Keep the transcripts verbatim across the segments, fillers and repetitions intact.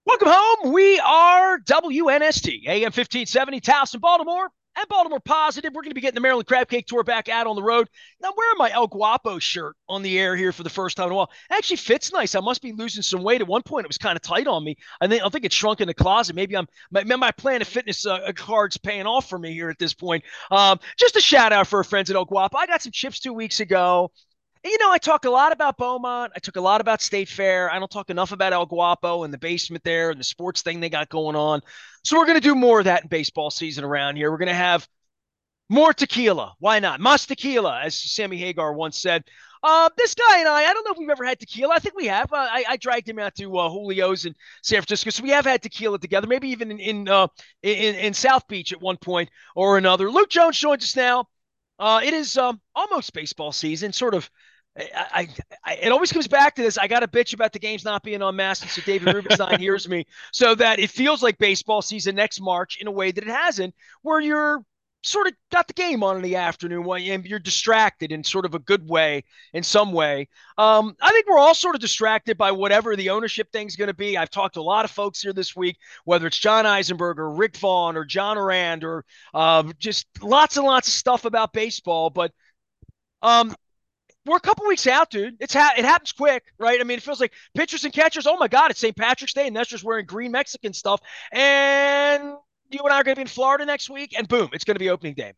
Welcome home. We are W N S T, A M fifteen seventy, Towson, Baltimore, and Baltimore Positive. We're going to be getting the Maryland Crab Cake Tour back out on the road. Now, I'm wearing my El Guapo shirt on the air here for the first time in a while. It actually fits nice. I must be losing some weight. At one point, it was kind of tight on me. I think I think it shrunk in the closet. Maybe I'm my, my Planet Fitness uh, card's paying off for me here at this point. Um, just a shout out for our friends at El Guapo. I got some chips two weeks ago. You know, I talk a lot about Beaumont. I talk a lot about State Fair. I don't talk enough about El Guapo and the basement there and the sports thing they got going on. So we're going to do more of that in baseball season around here. We're going to have more tequila. Why not? Mas tequila, as Sammy Hagar once said. Uh, this guy and I, I don't know if we've ever had tequila. I think we have. Uh, I, I dragged him out to uh, Julio's in San Francisco, so we have had tequila together. Maybe even in in, uh, in in South Beach at one point or another. Luke Jones joins us now. Uh, it is um, almost baseball season, sort of. I, I, it always comes back to this. I got a bitch about the games not being on Massey, so David Rubenstein hears me, so that it feels like baseball season next March in a way that it hasn't, where you're sort of got the game on in the afternoon and you're distracted in sort of a good way, in some way. Um, I think we're all sort of distracted by whatever the ownership thing's going to be. I've talked to a lot of folks here this week, whether it's John Eisenberg or Rick Vaughn or John Arand or uh, just lots and lots of stuff about baseball, but um, we're a couple weeks out, dude. It's ha- it happens quick, right? I mean, it feels like pitchers and catchers. Oh my God, it's Saint Patrick's Day, and that's just wearing green Mexican stuff. And you and I are going to be in Florida next week, and boom, it's going to be opening day, man.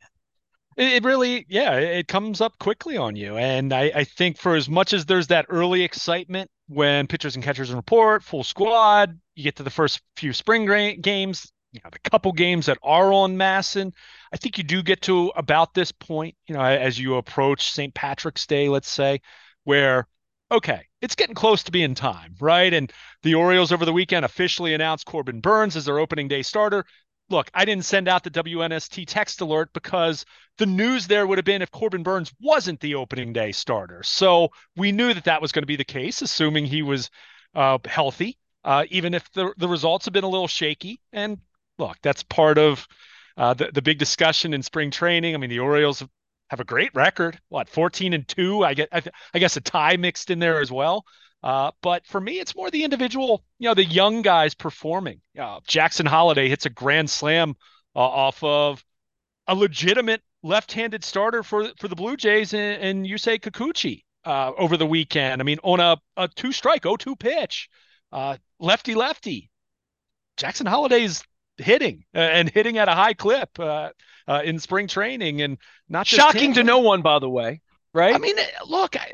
It it really, yeah, it comes up quickly on you. And I, I think for as much as there's that early excitement when pitchers and catchers report, full squad, you get to the first few spring gra- games, you know, the couple games that are on Masson, I think you do get to about this point, you know, as you approach Saint Patrick's Day, let's say, where, okay, it's getting close to being time, right? And the Orioles over the weekend officially announced Corbin Burnes as their opening day starter. Look, I didn't send out the W N S T text alert because the news there would have been if Corbin Burnes wasn't the opening day starter. So we knew that that was going to be the case, assuming he was uh, healthy, uh, even if the, the results have been a little shaky. And look, that's part of uh, the, the big discussion in spring training. I mean, the Orioles have a great record. What, fourteen and two? I get, I, I guess a tie mixed in there as well. Uh, but for me, it's more the individual, you know, the young guys performing. Uh, Jackson Holliday hits a grand slam uh, off of a legitimate left-handed starter for for the Blue Jays and, and Yusei Kikuchi uh, over the weekend. I mean, on a, a two-strike, oh two pitch, uh, lefty lefty. Jackson Holliday's hitting uh, and hitting at a high clip uh, uh, in spring training, and not just Shocking him. to no one, by the way, I right? mean, look, I,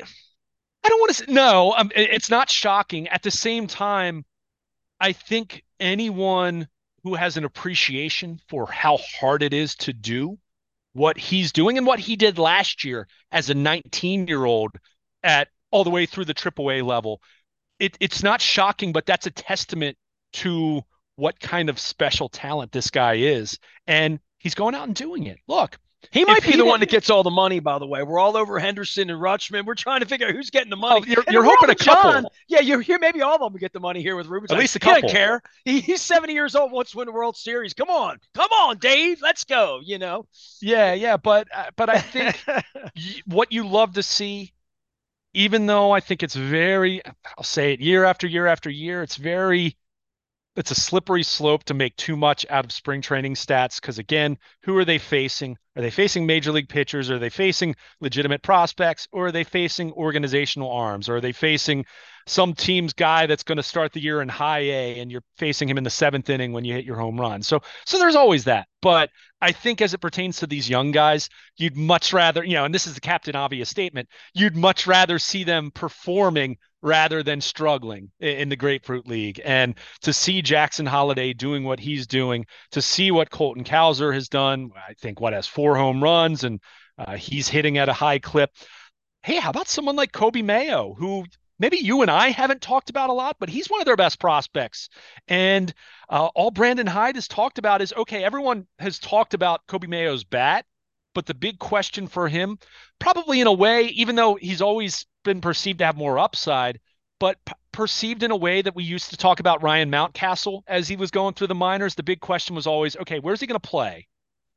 I don't want to say no. Um, it's not shocking. At the same time, I think anyone who has an appreciation for how hard it is to do what he's doing and what he did last year as a nineteen year old at all the way through the triple A level, it, it's not shocking, but that's a testament to what kind of special talent this guy is. And he's going out and doing it. Look, He if might be he the one didn't, that gets all the money, by the way. We're all over Henderson and Rutschman. We're trying to figure out who's getting the oh, money. you're, In the you're world hoping a of John, couple, yeah, you're here. Maybe all of them will get the money here with at Rubenstein. least a He doesn't couple. care. He, he's seventy years old, wants to win the World Series. Come on. Come on, Dave. Let's go, you know? Yeah, yeah, but uh, but I think y- what you love to see, even though I think it's very, I'll say it year after year after year, it's very it's a slippery slope to make too much out of spring training stats because again, who are they facing? Are they facing major league pitchers? Are they facing legitimate prospects? Or are they facing organizational arms? Or are they facing some team's guy that's going to start the year in high A and you're facing him in the seventh inning when you hit your home run? So so there's always that. But I think as it pertains to these young guys, you'd much rather, you know, and this is the Captain Obvious statement, you'd much rather see them performing rather than struggling in the Grapefruit League. And to see Jackson Holliday doing what he's doing, to see what Colton Cowser has done, I think what has four home runs and uh, he's hitting at a high clip. Hey, how about someone like Kobe Mayo, who maybe you and I haven't talked about a lot, but he's one of their best prospects. And uh, all Brandon Hyde has talked about is okay, everyone has talked about Kobe Mayo's bat, but the big question for him, probably in a way, even though he's always been perceived to have more upside, but p- perceived in a way that we used to talk about Ryan Mountcastle as he was going through the minors. The big question was always, okay, where's he going to play?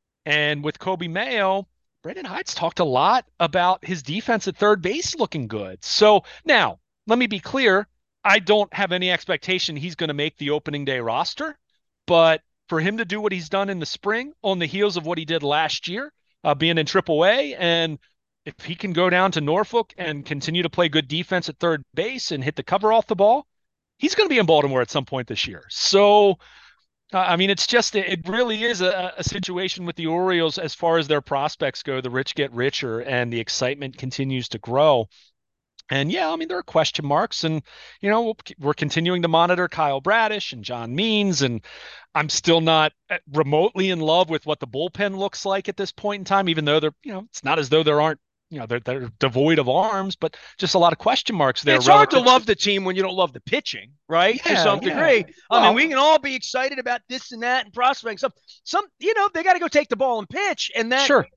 And with Kobe Mayo, Brandon Hyde's talked a lot about his defense at third base looking good. So now, let me be clear. I don't have any expectation he's going to make the opening day roster, but for him to do what he's done in the spring on the heels of what he did last year, uh, being in Triple A, and if he can go down to Norfolk and continue to play good defense at third base and hit the cover off the ball, he's going to be in Baltimore at some point this year. So, uh, I mean, it's just, it really is a, a situation with the Orioles as far as their prospects go. The rich get richer and the excitement continues to grow. And yeah, I mean, there are question marks, and you know, we're continuing to monitor Kyle Bradish and John Means, and I'm still not uh, remotely in love with what the bullpen looks like at this point in time, even though they're, you know, it's not as though there aren't, you know, they're they're devoid of arms, but just a lot of question marks there. It's hard to relative love the team when you don't love the pitching, right? To Yeah, some yeah. degree. I Well, mean, we can all be excited about this and that and prospecting. Some, some, you know, they got to go take the ball and pitch, and that sure.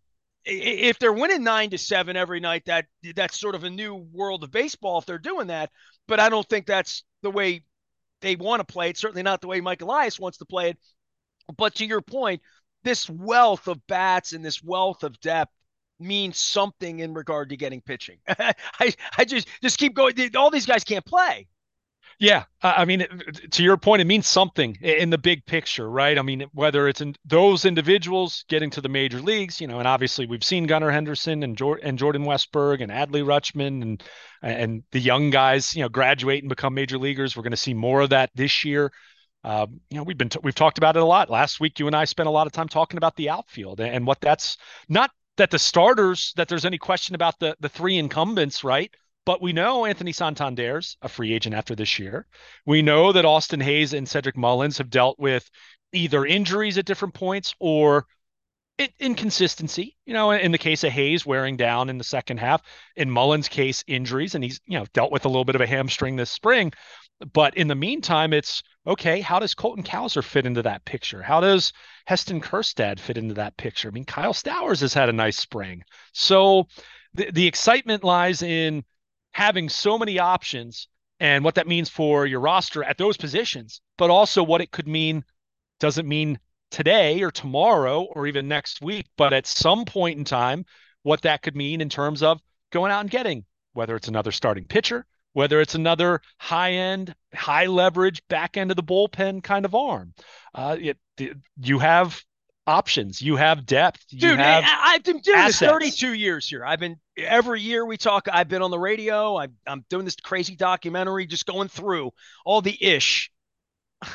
if they're winning nine to seven every night, that that's sort of a new world of baseball if they're doing that. But I don't think that's the way they want to play it. Certainly not the way Mike Elias wants to play it. But to your point, this wealth of bats and this wealth of depth means something in regard to getting pitching. I I just just keep going. All these guys can't play. Yeah, I mean, to your point, it means something in the big picture, right? I mean, whether it's in those individuals getting to the major leagues, you know, and obviously we've seen Gunnar Henderson and, Jor- and Jordan Westberg and Adley Rutschman and and the young guys, you know, graduate and become major leaguers. We're going to see more of that this year. Um, you know, we've been t- we've talked about it a lot. Last week, you and I spent a lot of time talking about the outfield and what that's not that the starters that there's any question about the the three incumbents, right? But we know Anthony Santander's a free agent after this year. We know that Austin Hayes and Cedric Mullins have dealt with either injuries at different points or inconsistency. You know, in the case of Hayes wearing down in the second half, in Mullins' case, injuries, and he's, you know, dealt with a little bit of a hamstring this spring. But in the meantime, it's okay. How does Colton Cowser fit into that picture? How does Heston Kjerstad fit into that picture? I mean, Kyle Stowers has had a nice spring. So the, the excitement lies in having so many options and what that means for your roster at those positions, but also what it could mean. Doesn't mean today or tomorrow or even next week, but at some point in time, what that could mean in terms of going out and getting, whether it's another starting pitcher, whether it's another high end, high leverage, back end of the bullpen kind of arm. Uh, it, it, you have options, you have depth, you Dude, have I, I've been doing assets. this thirty-two years here. I've been every year we talk. I've been on the radio. I, I'm doing this crazy documentary, just going through all the ish. I,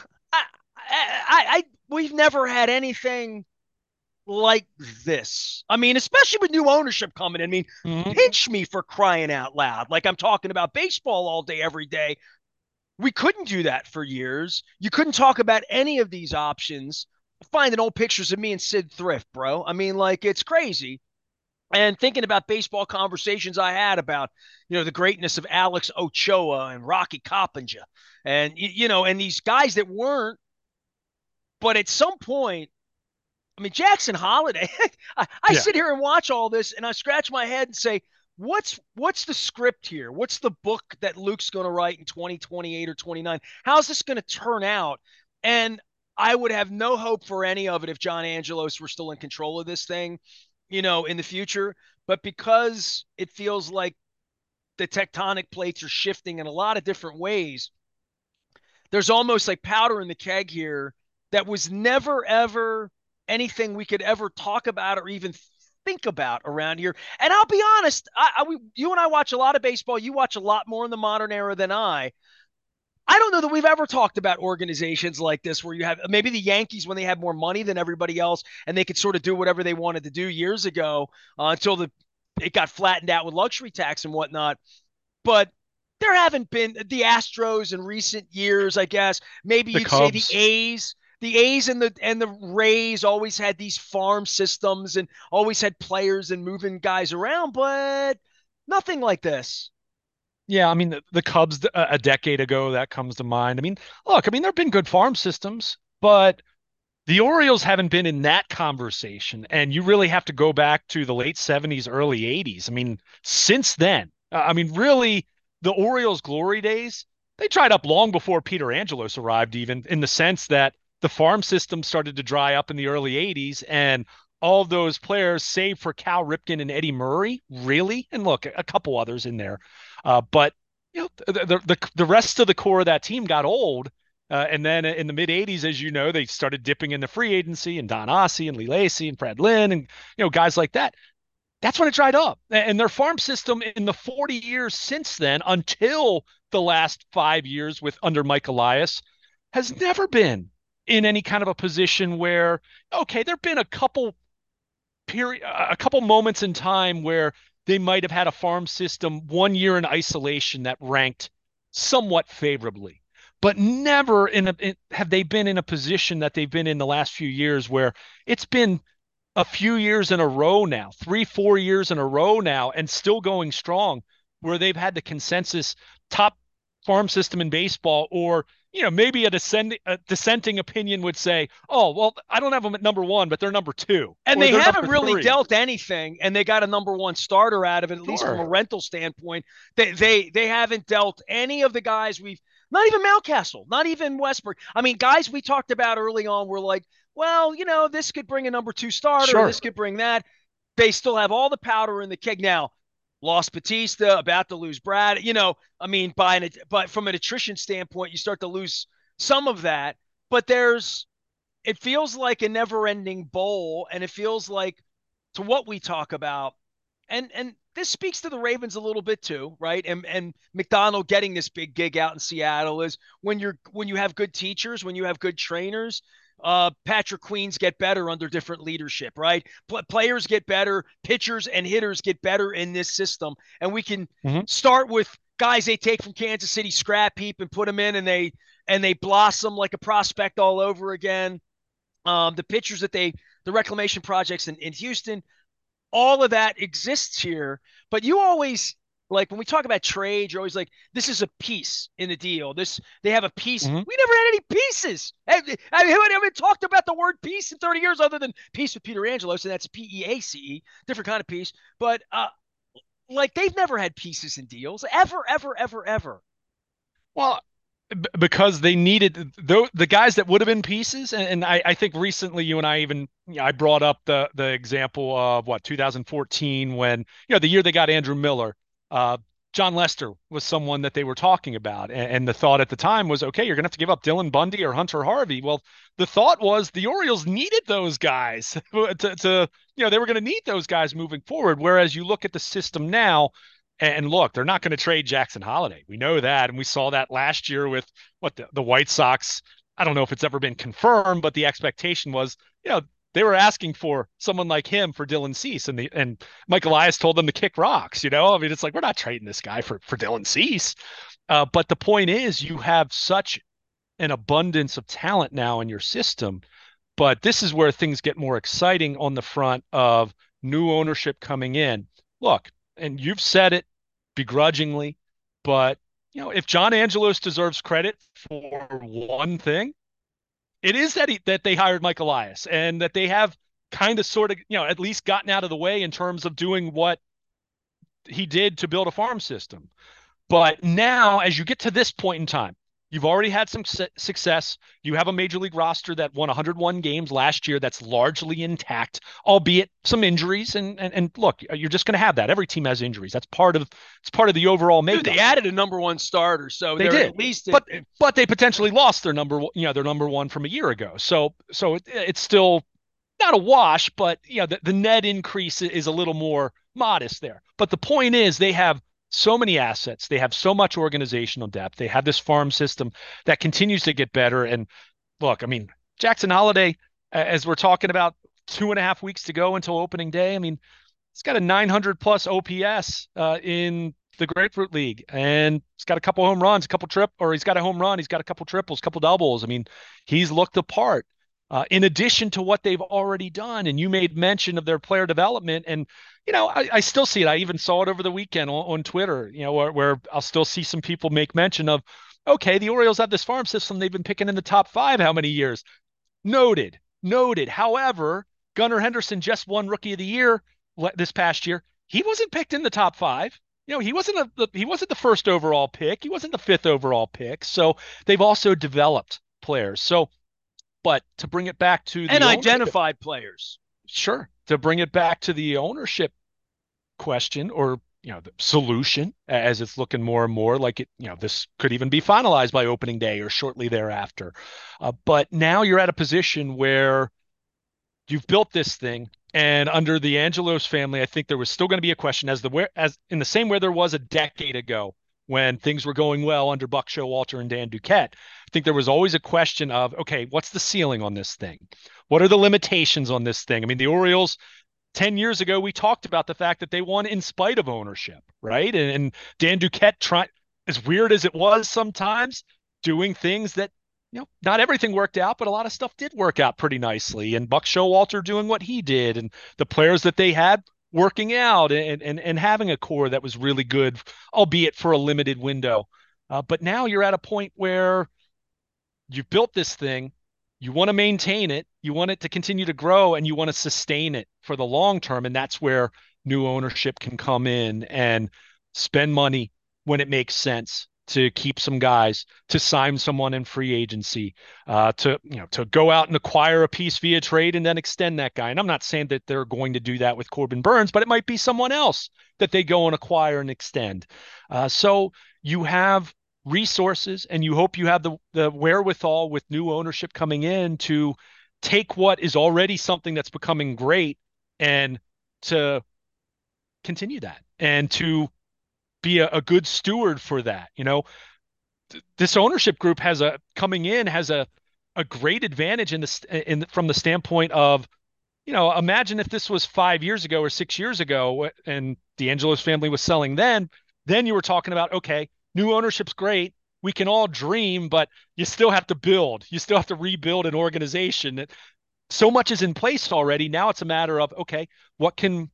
I, I, we've never had anything like this. I mean, especially with new ownership coming in. I mean, mm-hmm. Pitch me for crying out loud. Like I'm talking about baseball all day, every day. We couldn't do that for years. You couldn't talk about any of these options. Finding old pictures of me and Sid Thrift, bro. I mean, like, it's crazy. And thinking about baseball conversations I had about, you know, the greatness of Alex Ochoa and Rocky Coppinger and, you know, and these guys that weren't. But at some point, I mean, Jackson Holliday, I, I yeah. sit here and watch all this and I scratch my head and say, what's what's the script here? What's the book that Luke's going to write in twenty twenty-eight or twenty-nine? How's this going to turn out? And I would have no hope for any of it if John Angelos were still in control of this thing, you know, in the future. But because it feels like the tectonic plates are shifting in a lot of different ways, there's almost like powder in the keg here that was never, ever anything we could ever talk about or even think about around here. And I'll be honest, I, I, we, you and I watch a lot of baseball. You watch a lot more in the modern era than I. I don't know that we've ever talked about organizations like this where you have maybe the Yankees when they had more money than everybody else and they could sort of do whatever they wanted to do years ago uh, until the it got flattened out with luxury tax and whatnot. But there haven't been the Astros in recent years, I guess. Maybe the you'd Cubs. say the A's. The A's and the and the Rays always had these farm systems and always had players and moving guys around, but nothing like this. Yeah, I mean, the, the Cubs a decade ago, that comes to mind. I mean, look, I mean, there have been good farm systems, but the Orioles haven't been in that conversation. And you really have to go back to the late seventies, early eighties. I mean, since then, I mean, really, the Orioles' glory days, they dried up long before Peter Angelos arrived, even in the sense that the farm system started to dry up in the early eighties. And all of those players, save for Cal Ripken and Eddie Murray, really, and look, a couple others in there. Uh, but you know, the, the, the, the rest of the core of that team got old. Uh, and then in the mid eighties, as you know, they started dipping into free agency and Don Ossie and Lee Lacy and Fred Lynn and, you know, guys like that. That's when it dried up. And their farm system in the forty years since then, until the last five years with under Mike Elias, has never been in any kind of a position where, okay, there've been a couple period, a couple moments in time where they might have had a farm system one year in isolation that ranked somewhat favorably, but never in a in, have they been in a position that they've been in the last few years where it's been a few years in a row now, three, four years in a row now, and still going strong, where they've had the consensus top farm system in baseball, or, you know, maybe a descending, a dissenting opinion would say, oh, well, I don't have them at number one, but they're number two. And or they they're haven't number really three. dealt anything, and they got a number one starter out of it, at least from Sure. a rental standpoint. They they they haven't dealt any of the guys we've, not even Mountcastle, not even Westbrook. I mean, guys we talked about early on were like, well, you know, this could bring a number two starter, Sure. this could bring that. They still have all the powder in the keg. Now, lost Batista, about to lose Brad. You know, I mean, by an, but from an attrition standpoint, you start to lose some of that. But there's, it feels like a never-ending bowl, and it feels like, to what we talk about, and and this speaks to the Ravens a little bit too, right? And and McDonald getting this big gig out in Seattle is when you're when you have good teachers, when you have good trainers. Uh, Patrick Queens get better under different leadership, right? P- players get better, pitchers and hitters get better in this system, and we can Mm-hmm. start with guys they take from Kansas City scrap heap and put them in, and they and they blossom like a prospect all over again. Um, the pitchers that they, the reclamation projects in, in Houston, all of that exists here. But you always, like, when we talk about trade, you're always like, this is a piece in the deal. This, they have a piece. Mm-hmm. We never had any pieces. I mean, I haven't talked about the word peace in thirty years other than peace with Peter Angelos, and that's P E A C E, different kind of peace. But uh, like, they've never had pieces in deals, ever, ever, ever, ever. Well, b- because they needed the the guys that would have been pieces, and, and I, I think recently you and I even, you know, I brought up the the example of what two thousand fourteen, when, you know, the year they got Andrew Miller. uh John Lester was someone that they were talking about, and, and the thought at the time was, okay, you're gonna have to give up Dylan Bundy or Hunter Harvey. Well, the thought was the Orioles needed those guys to, to you know, they were going to need those guys moving forward. Whereas you look at the system now, and look, they're not going to trade Jackson Holliday. We know that. And we saw that last year with what the, the White Sox. I don't know if it's ever been confirmed, but the expectation was, you know, they were asking for someone like him for Dylan Cease. And the, and Mike Elias told them to kick rocks, you know, I mean, it's like, we're not trading this guy for, for Dylan Cease. Uh, but the point is, you have such an abundance of talent now in your system. But this is where things get more exciting on the front of new ownership coming in. Look, and you've said it begrudgingly, but, you know, if John Angelos deserves credit for one thing, it is that he, that they hired Mike Elias, and that they have kind of sort of, you know, at least gotten out of the way in terms of doing what he did to build a farm system. But now, as you get to this point in time, you've already had some su- success. You have a major league roster that won one hundred one games last year that's largely intact, albeit some injuries. And and, and look, you're just going to have that. Every team has injuries. That's part of it's part of the overall makeup. Dude, they added a number one starter, so they did. At least, but it, but they potentially lost their number, you know, their number one from a year ago. So so it, it's still not a wash, but, you know, the, the net increase is a little more modest there. But the point is, they have so many assets. They have so much organizational depth. They have this farm system that continues to get better. And look, I mean, Jackson Holliday, as we're talking about two and a half weeks to go until opening day, I mean, he's got a nine hundred plus O P S uh, in the Grapefruit League, and he's got a couple home runs, a couple trip, or he's got a home run. He's got a couple triples, couple doubles. I mean, he's looked the part. Uh, in addition to what they've already done. And you made mention of their player development. And, you know, I, I still see it. I even saw it over the weekend on, on Twitter, you know, where, where I'll still see some people make mention of, okay, the Orioles have this farm system they've been picking in the top five how many years? Noted, noted. However, Gunnar Henderson just won Rookie of the Year this past year. He wasn't picked in the top five. You know, he wasn't a, the, he wasn't the first overall pick. He wasn't the fifth overall pick. So they've also developed players. So, but to bring it back to the and identified players. Sure. To bring it back to the ownership question, or you know, the solution as it's looking more and more like it, you know, this could even be finalized by opening day or shortly thereafter. Uh, but now you're at a position where you've built this thing. And under the Angelos family, I think there was still going to be a question as the where as in the same way there was a decade ago when things were going well under Buck Showalter and Dan Duquette. I think there was always a question of, okay, what's the ceiling on this thing? What are the limitations on this thing? I mean, the Orioles ten years ago, we talked about the fact that they won in spite of ownership, right? And, and Dan Duquette, try, as weird as it was sometimes, doing things that, you know, not everything worked out, but a lot of stuff did work out pretty nicely. And Buck Showalter doing what he did, and the players that they had working out, and and and having a core that was really good, albeit for a limited window. Uh, but now you're at a point where you've built this thing, you want to maintain it, you want it to continue to grow, and you want to sustain it for the long term. And that's where new ownership can come in and spend money when it makes sense to keep some guys, to sign someone in free agency, uh, to you know, to go out and acquire a piece via trade and then extend that guy. And I'm not saying that they're going to do that with Corbin Burnes, but it might be someone else that they go and acquire and extend. Uh, so you have resources, and you hope you have the the wherewithal with new ownership coming in to take what is already something that's becoming great and to continue that and to be a, a good steward for that. You know, th- this ownership group has a coming in has a a great advantage in this in from the standpoint of, you know, imagine if this was five years ago or six years ago and the Angelos family was selling then, then you were talking about, okay, new ownership's great. We can all dream, but you still have to build. You still have to rebuild an organization. That so much is in place already. Now it's a matter of, okay, what can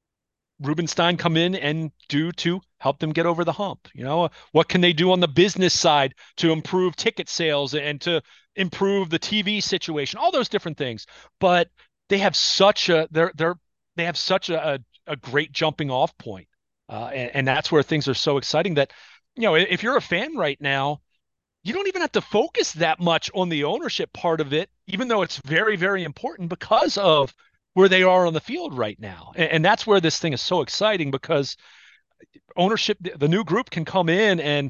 Rubenstein come in and do to help them get over the hump? You know, what can they do on the business side to improve ticket sales and to improve the T V situation? All those different things. But they have such a they're they're they have such a a, a great jumping off point. Uh, and, and that's where things are so exciting that, you know, if you're a fan right now, you don't even have to focus that much on the ownership part of it, even though it's very, very important because of where they are on the field right now. And, and that's where this thing is so exciting, because ownership, the new group can come in and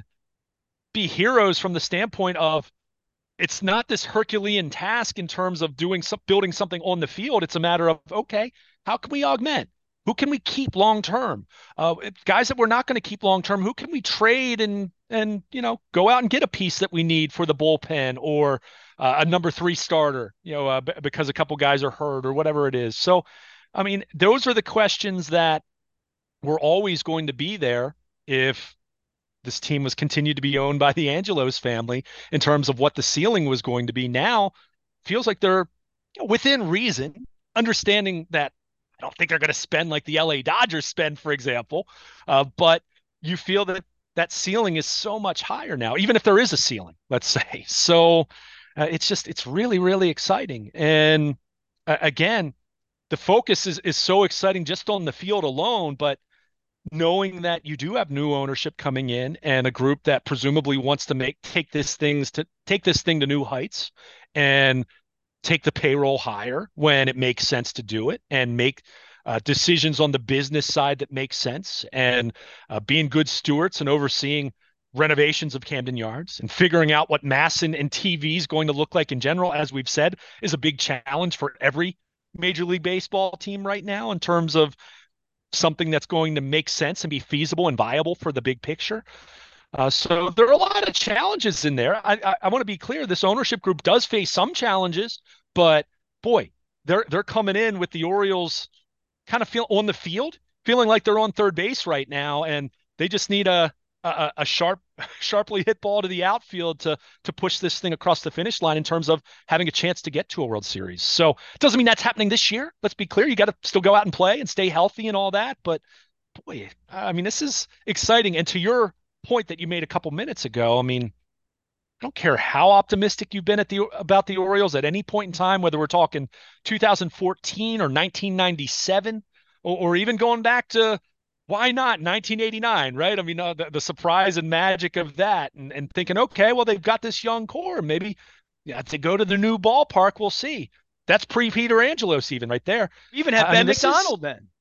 be heroes from the standpoint of, it's not this Herculean task in terms of doing some, building something on the field. It's a matter of, okay, how can we augment? Who can we keep long term? Uh, guys that we're not going to keep long term, who can we trade and and you know, go out and get a piece that we need for the bullpen, or uh, a number three starter, you know, uh, b- because a couple guys are hurt or whatever it is. So, I mean, those are the questions that were always going to be there if this team was continued to be owned by the Angelos family, in terms of what the ceiling was going to be. Now feels like they're, you know, within reason, understanding that I don't think they're going to spend like the L A Dodgers spend, for example. Uh, but you feel that that ceiling is so much higher now, even if there is a ceiling, let's say. So uh, it's just, it's really, really exciting. And uh, again, the focus is, is so exciting just on the field alone, but knowing that you do have new ownership coming in and a group that presumably wants to make, take this things to take this thing to new heights and take the payroll higher when it makes sense to do it, and make uh, decisions on the business side that make sense, and uh, being good stewards and overseeing renovations of Camden Yards and figuring out what Masson and T V is going to look like in general, as we've said, is a big challenge for every Major League Baseball team right now, in terms of something that's going to make sense and be feasible and viable for the big picture. Uh, so there are a lot of challenges in there. I, I, I want to be clear. This ownership group does face some challenges, but boy, they're they're coming in with the Orioles kind of feel on the field, feeling like they're on third base right now, and they just need a a, a sharp, sharply hit ball to the outfield to to push this thing across the finish line in terms of having a chance to get to a World Series. So it doesn't mean that's happening this year. Let's be clear. You got to still go out and play and stay healthy and all that. But boy, I mean, this is exciting. And to your point that you made a couple minutes ago, I mean, I don't care how optimistic you've been at the about the Orioles at any point in time, whether we're talking two thousand fourteen or nineteen ninety-seven, or, or even going back to, why not nineteen eighty-nine, right? I mean, uh, the, the surprise and magic of that, and, and thinking, okay, well, they've got this young core. Maybe, yeah, to go to the new ballpark, we'll see. That's pre Peter Angelos, even right there. You even have I Ben mean, this is- McDonald then.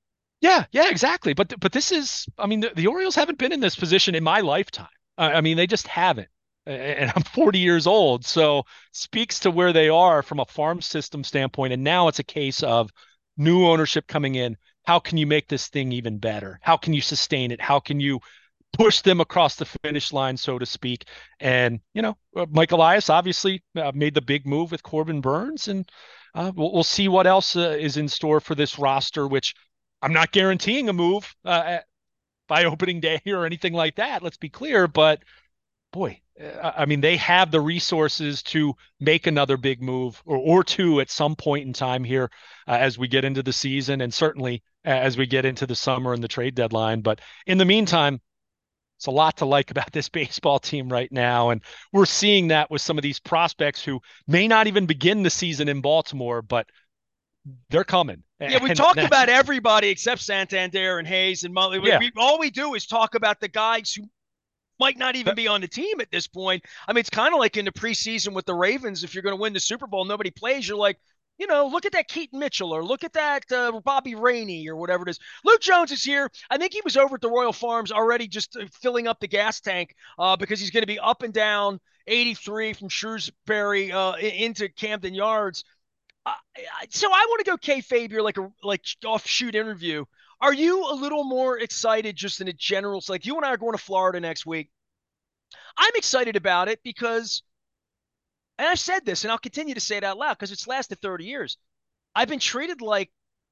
Yeah, yeah, exactly. But but this is, I mean, the, the Orioles haven't been in this position in my lifetime. I, I mean, they just haven't. And I'm forty years old, so speaks to where they are from a farm system standpoint. And now it's a case of new ownership coming in. How can you make this thing even better? How can you sustain it? How can you push them across the finish line, so to speak? And, you know, uh, Mike Elias obviously uh, made the big move with Corbin Burns, and uh, we'll, we'll see what else uh, is in store for this roster, which I'm not guaranteeing a move uh, by opening day or anything like that. Let's be clear, but boy, uh, I mean, they have the resources to make another big move or, or two at some point in time here uh, as we get into the season, and certainly uh, as we get into the summer and the trade deadline. But in the meantime, it's a lot to like about this baseball team right now. And we're seeing that with some of these prospects who may not even begin the season in Baltimore, but they're coming. Yeah, we And talked that's, about everybody except Santander and Hayes and Mully. We, yeah, we, all we do is talk about the guys who might not even that, be on the team at this point. I mean, it's kind of like in the preseason with the Ravens. If you're going to win the Super Bowl, nobody plays. You're like, you know, look at that Keaton Mitchell or look at that uh, Bobby Rainey or whatever it is. Luke Jones is here. I think he was over at the Royal Farms already just uh, filling up the gas tank uh, because he's going to be up and down eighty-three from Shrewsbury uh, into Camden Yards. Uh, so I want to go kayfabe here, like a like offshoot interview. Are you a little more excited just in a general? Like you and I are going to Florida next week. I'm excited about it because, and I've said this, and I'll continue to say it out loud because it's lasted thirty years. I've been treated like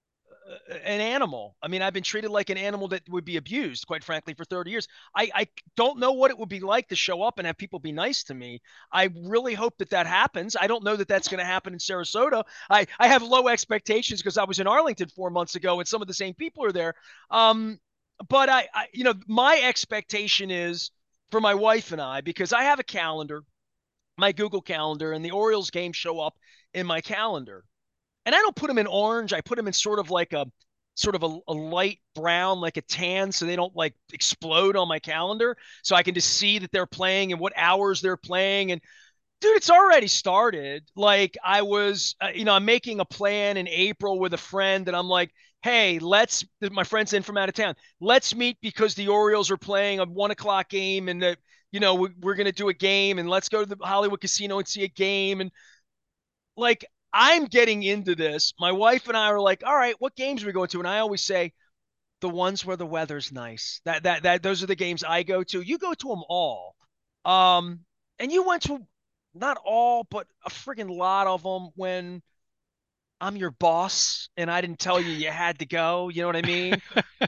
uh, an animal. I mean, I've been treated like an animal that would be abused, quite frankly, for thirty years. I, I don't know what it would be like to show up and have people be nice to me. I really hope that that happens. I don't know that that's going to happen in Sarasota. I, I have low expectations because I was in Arlington four months ago and some of the same people are there. Um, but I, I, you know, my expectation is for my wife and I, because I have a calendar, my Google Calendar, and the Orioles games show up in my calendar and I don't put them in orange. I put them in sort of like a sort of a, a light brown, like a tan, so they don't like explode on my calendar. So I can just see that they're playing and what hours they're playing. And dude, it's already started. Like I was, uh, you know, I'm making a plan in April with a friend, and I'm like, hey, let's. My friend's in from out of town. Let's meet because the Orioles are playing a one o'clock game, and the, you know, we, we're gonna do a game, and let's go to the Hollywood Casino and see a game, and like I'm getting into this. My wife and I are like, all right, what games are we going to? And I always say the ones where the weather's nice. That that that those are the games I go to. You go to them all. Um, and you went to not all, but a friggin' lot of them when I'm your boss and I didn't tell you you had to go. You know what I mean?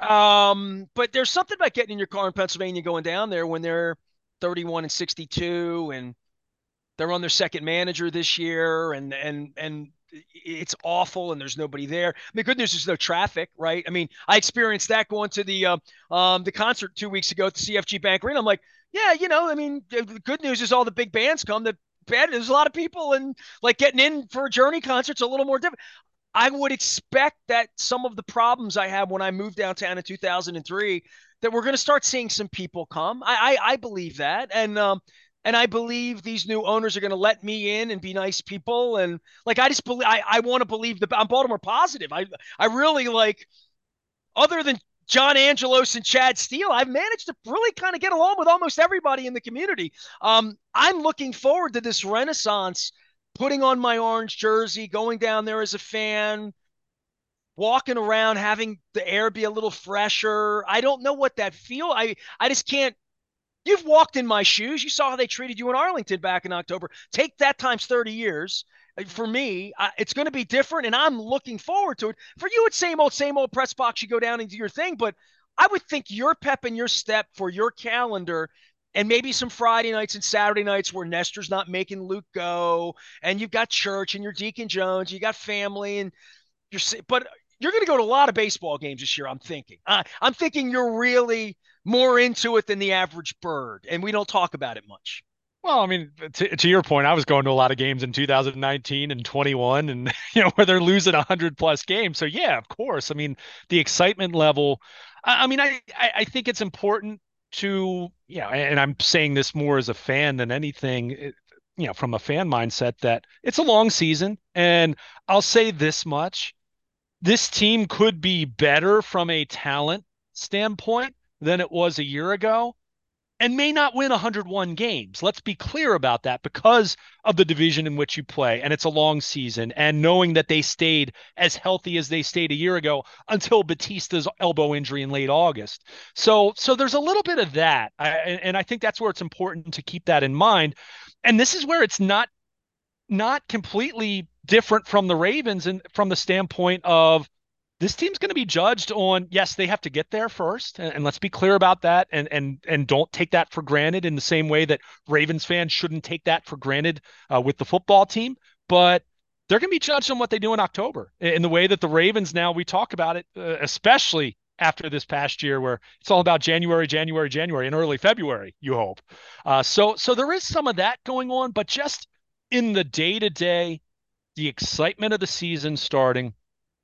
Um, but there's something about getting in your car in Pennsylvania going down there when they're thirty-one and sixty-two and they're on their second manager this year, and and and it's awful, and there's nobody there. The good news is no traffic, right? I mean, I experienced that going to the uh, um the concert two weeks ago at the C F G Bank Arena. I'm like, yeah, you know, I mean, the good news is all the big bands come. The bad there's a lot of people, and like getting in for a Journey concert's a little more difficult. I would expect that some of the problems I had when I moved downtown in two thousand three, that we're going to start seeing some people come. I, I, I believe that. And, um, and I believe these new owners are going to let me in and be nice people. And like, I just believe, I, I want to believe that I'm Baltimore positive. I, I really like, other than John Angelos and Chad Steele, I've managed to really kind of get along with almost everybody in the community. Um, I'm looking forward to this renaissance, putting on my orange jersey, going down there as a fan, walking around, having the air be a little fresher. I don't know what that feel. I I just can't. You've walked in my shoes. You saw how they treated you in Arlington back in October. Take that times thirty years. For me, I, it's going to be different, and I'm looking forward to it. For you, it's same old, same old press box. You go down and do your thing, but I would think your pep and your step for your calendar, and maybe some Friday nights and Saturday nights where Nestor's not making Luke go, and you've got church and your Deacon Jones, you got family, and you're. But you're going to go to a lot of baseball games this year. I'm thinking. Uh, I'm thinking you're really more into it than the average bird, and we don't talk about it much. well, I mean, to, to your point, I was going to a lot of games in two thousand nineteen and twenty-one, and you know where they're losing a hundred plus games. So yeah, of course. I mean, the excitement level. I, I mean, I I I think it's important to, you know, and I'm saying this more as a fan than anything, it- you know, from a fan mindset, that it's a long season, and I'll say this much: this team could be better from a talent standpoint than it was a year ago and may not win one hundred one games. Let's be clear about that because of the division in which you play. And it's a long season. And knowing that they stayed as healthy as they stayed a year ago until Batista's elbow injury in late August. So, so there's a little bit of that. I, and I think that's where it's important to keep that in mind. And this is where it's not, not completely different from the Ravens and from the standpoint of this team's going to be judged on, yes, they have to get there first. And, and let's be clear about that. And, and, and don't take that for granted in the same way that Ravens fans shouldn't take that for granted uh, with the football team. But they're going to be judged on what they do in October in the way that the Ravens now, we talk about it, uh, especially after this past year where it's all about January, January, January, and early February, you hope. Uh, so, so there is some of that going on, but just in the day-to-day, the excitement of the season starting.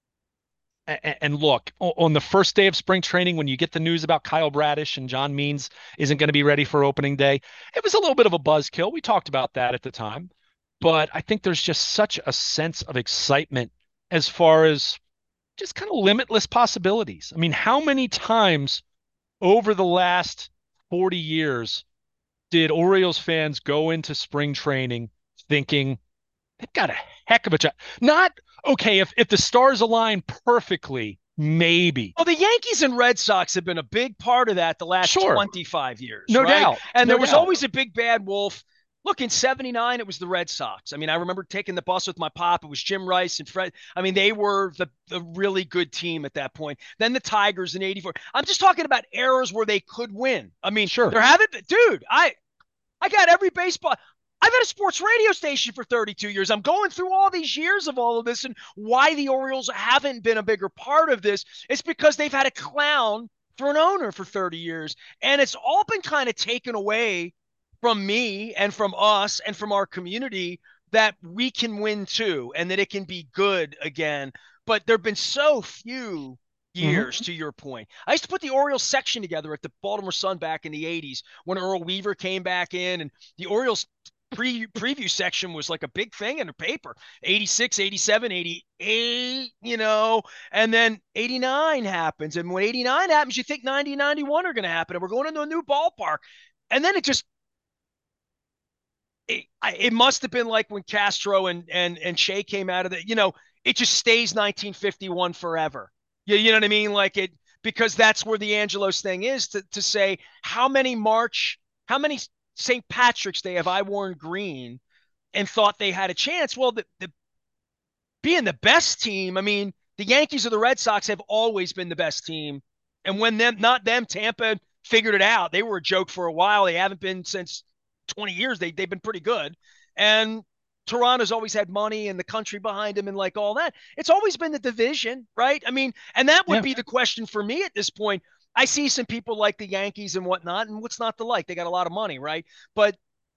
And look, on the first day of spring training, when you get the news about Kyle Bradish and John Means isn't going to be ready for opening day, it was a little bit of a buzzkill. We talked about that at the time. But I think there's just such a sense of excitement as far as just kind of limitless possibilities. I mean, how many times over the last forty years did Orioles fans go into spring training thinking they've got a heck of a job? Not okay, if, if the stars align perfectly, maybe. Well, the Yankees and Red Sox have been a big part of that the last sure. twenty-five years. No right? doubt. And no there was doubt. always a big bad wolf. Look, in seventy-nine, it was the Red Sox. I mean, I remember taking the bus with my pop. It was Jim Rice and Fred. I mean, they were the, the really good team at that point. Then the Tigers in eighty-four. I'm just talking about eras where they could win. I mean, sure. there haven't been. Dude, I, I got every baseball. I've had a sports radio station for thirty-two years. I'm going through all these years of all of this and why the Orioles haven't been a bigger part of this. It's because they've had a clown for an owner for thirty years. And it's all been kind of taken away from me and from us and from our community that we can win too and that it can be good again. But there have been so few years, mm-hmm. to your point. I used to put the Orioles section together at the Baltimore Sun back in the eighties when Earl Weaver came back in, and the Orioles pre preview section was like a big thing in the paper. eighty-six, eighty-seven, eighty-eight, you know, and then eighty-nine happens. And when eighty-nine happens, you think ninety, ninety-one are going to happen. And we're going into a new ballpark. And then it just, it, it must have been like when Castro and, and, and Shea came out of the, you know, it just stays nineteen fifty-one forever. You, you know what I mean? Like it, because that's where the Angelos thing is to, to say how many March, how many Saint Patrick's Day have I worn green and thought they had a chance? Well, the, the being the best team, I mean, the Yankees or the Red Sox have always been the best team. And when them, not them, Tampa figured it out. They were a joke for a while. They haven't been since twenty years. They, they've been pretty good. And Toronto's always had money and the country behind him and like all that. It's always been the division, right? I mean, and that would yeah. be the question for me at this point. I see some people like the Yankees and whatnot, and what's not to like? They got a lot of money, right? But,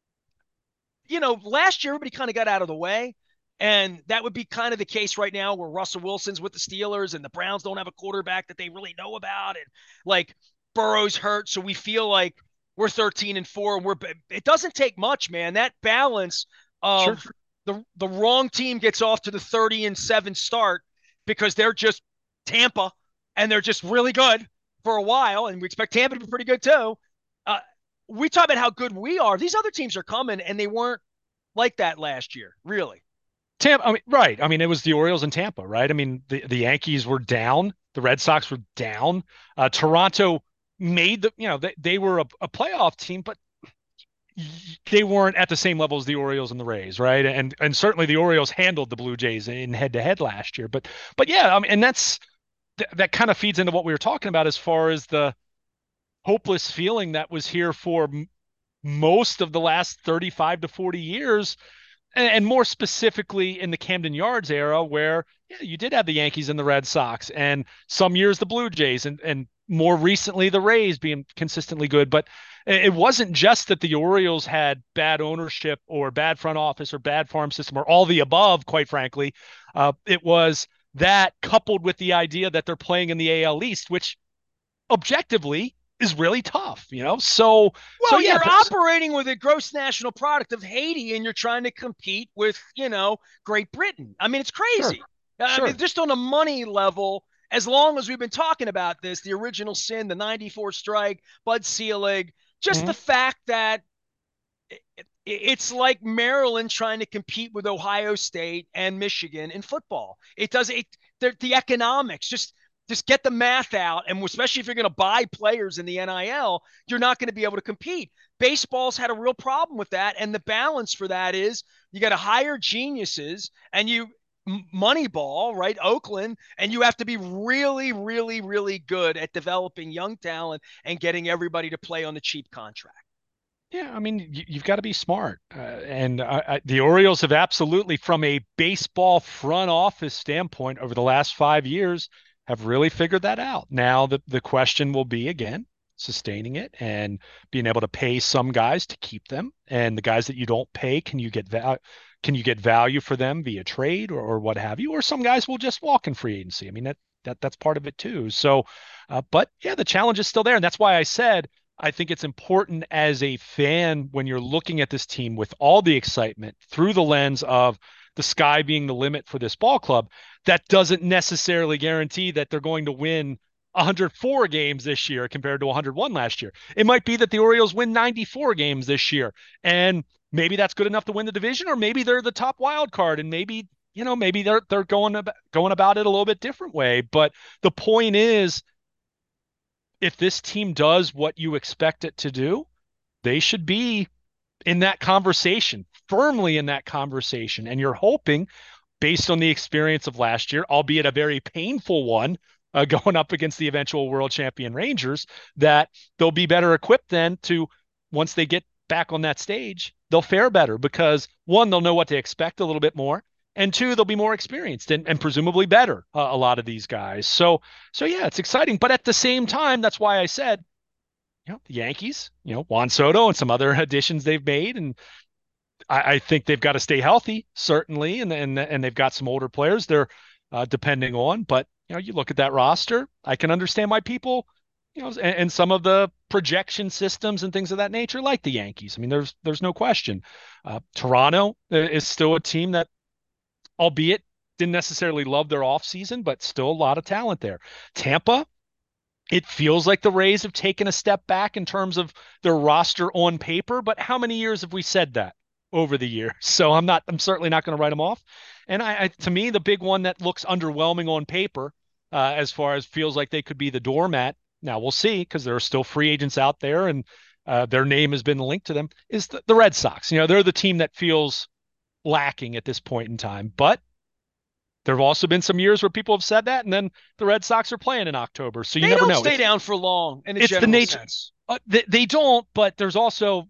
you know, last year, everybody kind of got out of the way. And that would be kind of the case right now where Russell Wilson's with the Steelers and the Browns don't have a quarterback that they really know about. And like Burrow's hurt. So we feel like we're thirteen and four and we're, it doesn't take much, man. That balance of sure. the, the wrong team gets off to the thirty and seven start because they're just Tampa and they're just really good for a while, and we expect Tampa to be pretty good too. Uh, we talk about how good we are. These other teams are coming, and they weren't like that last year, really. Tampa, I mean, right. I mean, it was the Orioles and Tampa, right? I mean, the, the Yankees were down. The Red Sox were down. Uh, Toronto made the, you know, they, they were a, a playoff team, but they weren't at the same level as the Orioles and the Rays, right? And and certainly the Orioles handled the Blue Jays in head-to-head last year. But, but yeah, I mean, and that's, th- that kind of feeds into what we were talking about as far as the hopeless feeling that was here for m- most of the last thirty-five to forty years. And more specifically in the Camden Yards era where yeah, you did have the Yankees and the Red Sox and some years the Blue Jays and, and more recently the Rays being consistently good. But it wasn't just that the Orioles had bad ownership or bad front office or bad farm system or all the above, quite frankly. Uh, it was that coupled with the idea that they're playing in the A L East, which objectively is really tough, you know? So, well, so yeah, you're but, operating with a gross national product of Haiti and you're trying to compete with, you know, Great Britain. I mean, it's crazy. Sure. I mean, Sure. just on a money level, as long as we've been talking about this, the original sin, the ninety-four strike, Bud Selig, just the Mhm. fact that it's like Maryland trying to compete with Ohio State and Michigan in football. It does it. The economics just just get the math out, and especially if you're going to buy players in the N I L, you're not going to be able to compete. Baseball's had a real problem with that, and the balance for that is you got to hire geniuses, and you Moneyball, right? Oakland, and you have to be really, really, really good at developing young talent and getting everybody to play on the cheap contract. Yeah, I mean, you, you've got to be smart. Uh, and I, I, the Orioles have absolutely, from a baseball front office standpoint, over the last five years, have really figured that out. Now, the, the question will be again, sustaining it and being able to pay some guys to keep them. And the guys that you don't pay, can you get val- can you get value for them via trade or, or what have you? Or some guys will just walk in free agency. I mean, that that that's part of it too. So, uh, but yeah, the challenge is still there. And that's why I said, I think it's important as a fan when you're looking at this team with all the excitement through the lens of the sky being the limit for this ball club. That doesn't necessarily guarantee that they're going to win one hundred four games this year compared to one hundred one last year. It might be that the Orioles win ninety-four games this year, and maybe that's good enough to win the division, or maybe they're the top wild card, and maybe you know maybe they're they're going about, going about it a little bit different way. But the point is, if this team does what you expect it to do, they should be in that conversation, firmly in that conversation. And you're hoping, based on the experience of last year, albeit a very painful one, uh, going up against the eventual world champion Rangers, that they'll be better equipped then to, once they get back on that stage, they'll fare better because one, they'll know what to expect a little bit more. And two, they'll be more experienced and, and presumably better, uh, a lot of these guys. So, so yeah, it's exciting. But at the same time, that's why I said, you know, the Yankees, you know, Juan Soto and some other additions they've made, and I, I think they've got to stay healthy, certainly, and and and they've got some older players they're uh, depending on. But you know, you look at that roster, I can understand why people, you know, and, and some of the projection systems and things of that nature, like the Yankees. I mean, there's there's no question. Uh, Toronto is still a team that, albeit didn't necessarily love their offseason, but still a lot of talent there. Tampa, it feels like the Rays have taken a step back in terms of their roster on paper, but how many years have we said that over the years? So I'm not, I'm certainly not going to write them off. And I, I, to me, the big one that looks underwhelming on paper, uh, as far as feels like they could be the doormat. Now we'll see because there are still free agents out there, and uh, their name has been linked to them. Is the, the Red Sox? You know, they're the team that feels lacking at this point in time, but there have also been some years where people have said that, and then the Red Sox are playing in October, so you They never don't know. stay It's down for long in a it's the general nature. sense. Uh, they, they don't, but there's also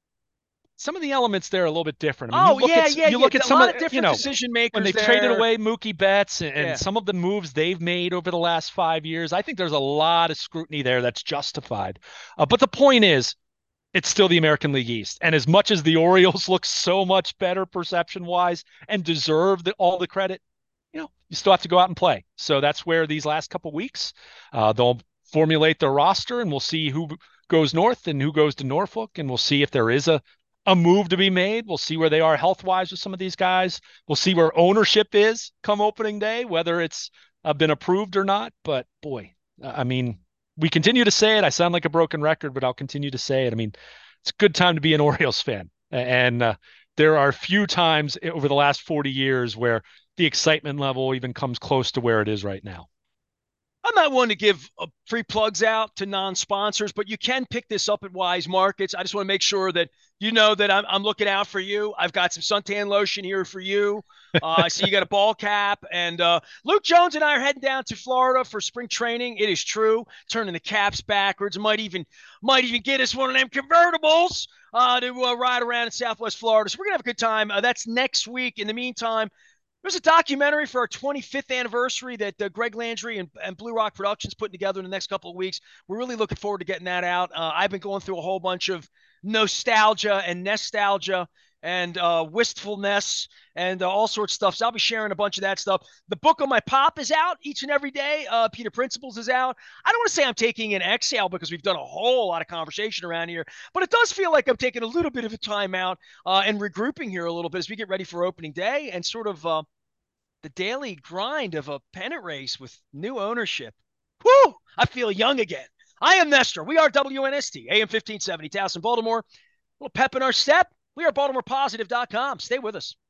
some of the elements there are a little bit different. I mean, you Oh look yeah, at yeah, you yeah. look at A some lot of of you different know decision when makers they traded there. away Mookie Betts and, and Yeah. some of the moves they've made over the last five years. I think there's a lot of scrutiny there that's justified. Uh, but the point is, it's still the American League East, and as much as the Orioles look so much better perception wise and deserve the, all the credit, you know, you still have to go out and play. So that's where these last couple weeks, uh, they'll formulate their roster, and we'll see who goes north and who goes to Norfolk, and we'll see if there is a a move to be made. We'll see where they are health wise with some of these guys. We'll see where ownership is come opening day, whether it's uh, been approved or not. But boy, I mean, we continue to say it. I sound like a broken record, but I'll continue to say it. I mean, it's a good time to be an Orioles fan, and uh, there are few times over the last forty years where the excitement level even comes close to where it is right now. I'm not one to give uh, free plugs out to non-sponsors, but you can pick this up at Wise Markets. I just want to make sure that you know that I'm, I'm looking out for you. I've got some suntan lotion here for you. Uh, I see you got a ball cap, and uh, Luke Jones and I are heading down to Florida for spring training. It is true, turning the caps backwards. Might even might even get us one of them convertibles uh, to uh, ride around in Southwest Florida. So we're gonna have a good time. Uh, that's next week. In the meantime, there's a documentary for our twenty-fifth anniversary that uh, Greg Landry and, and Blue Rock Productions putting together in the next couple of weeks. We're really looking forward to getting that out. Uh, I've been going through a whole bunch of nostalgia and nostalgia and uh, wistfulness and uh, all sorts of stuff. So I'll be sharing a bunch of that stuff. The book on my pop is out each and every day. Uh, Peter Principles is out. I don't want to say I'm taking an exhale because we've done a whole lot of conversation around here, but it does feel like I'm taking a little bit of a time out uh, and regrouping here a little bit as we get ready for opening day and sort of uh, the daily grind of a pennant race with new ownership. Whoo! I feel young again. I am Nestor. We are W N S T, A M fifteen seventy, Towson, Baltimore. A little pep in our step. We are Baltimore Positive dot com. Stay with us.